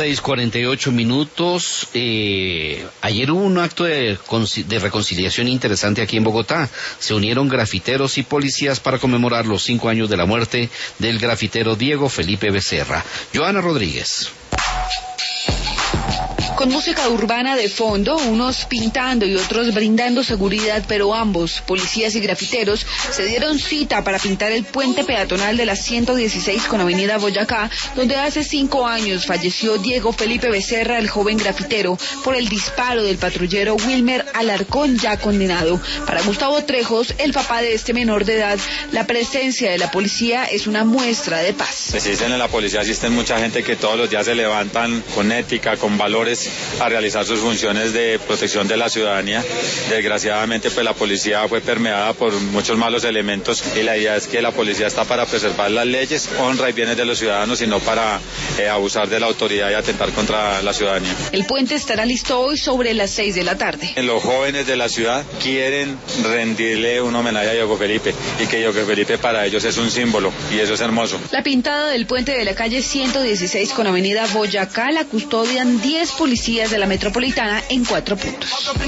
6:48. Ayer hubo un acto de reconciliación interesante aquí en Bogotá. Se unieron grafiteros y policías para conmemorar los 5 años de la muerte del grafitero Diego Felipe Becerra. Joana Rodríguez. Con música urbana de fondo, unos pintando y otros brindando seguridad, pero ambos, policías y grafiteros, se dieron cita para pintar el puente peatonal de la 116 con Avenida Boyacá, donde hace 5 años falleció Diego Felipe Becerra, el joven grafitero, por el disparo del patrullero Wilmer Alarcón, ya condenado. Para Gustavo Trejos, el papá de este menor de edad, la presencia de la policía es una muestra de paz. Pues dicen en la policía asisten mucha gente que todos los días se levantan con ética, con valores, a realizar sus funciones de protección de la ciudadanía. Desgraciadamente pues la policía fue permeada por muchos malos elementos y la idea es que la policía está para preservar las leyes, honra y bienes de los ciudadanos y no para abusar de la autoridad y atentar contra la ciudadanía. El puente estará listo hoy sobre las 6 de la tarde. Los jóvenes de la ciudad quieren rendirle un homenaje a Diego Felipe y que Diego Felipe para ellos es un símbolo y eso es hermoso. La pintada del puente de la calle 116 con Avenida Boyacá la custodian 10 policías de la metropolitana en 4 puntos.